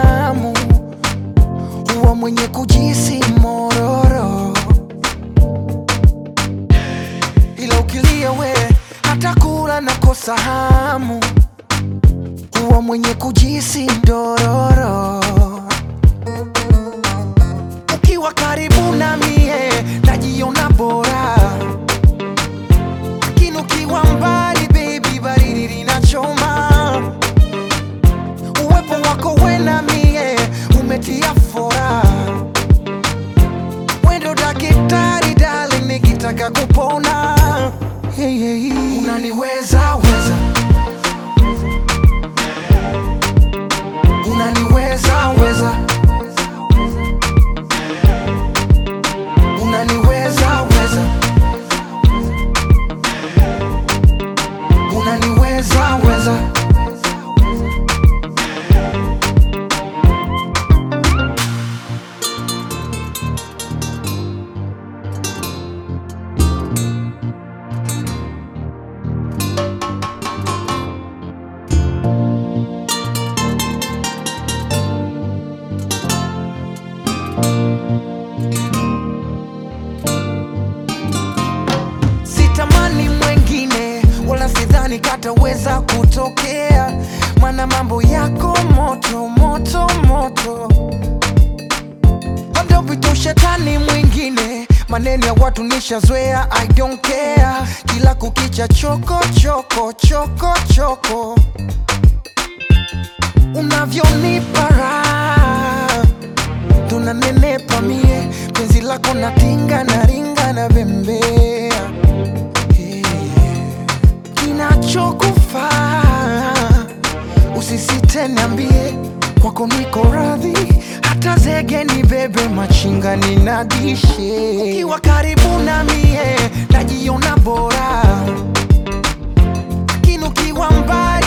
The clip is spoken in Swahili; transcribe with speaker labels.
Speaker 1: hamu, huwa mwenye kujisi mororo, ila ukilia we hata kula na kosa hamu, huwa mwenye kujisi dororo. Ukiwa karibu na mie najiona bora, lakini ukiwa mbali baby baridi linachoma. Uwepo wako we na mie umetia fora, wendo daktari darling nikitaka kupona. Hey, hey. Unaniweza weza, unaniweza weza, unaniweza weza, unaniweza weza. Sitamani mwengine wala sidhani kataweza kutokea, mana mambo yako moto moto moto. Labda upite shetani mwingine, maneno ya watu nishazoea, I don't care. Kila kukicha choko choko choko choko, unavyonipa raha tunanenepa mie, penzi lako natinga na ringa na bembea. Kinachokufaa usisite niambie, kwako niko radhi, hata zege ni bebe machinga ninadishe. Ukiwa karibu na mie najiona bora, lakini ukiwa mbali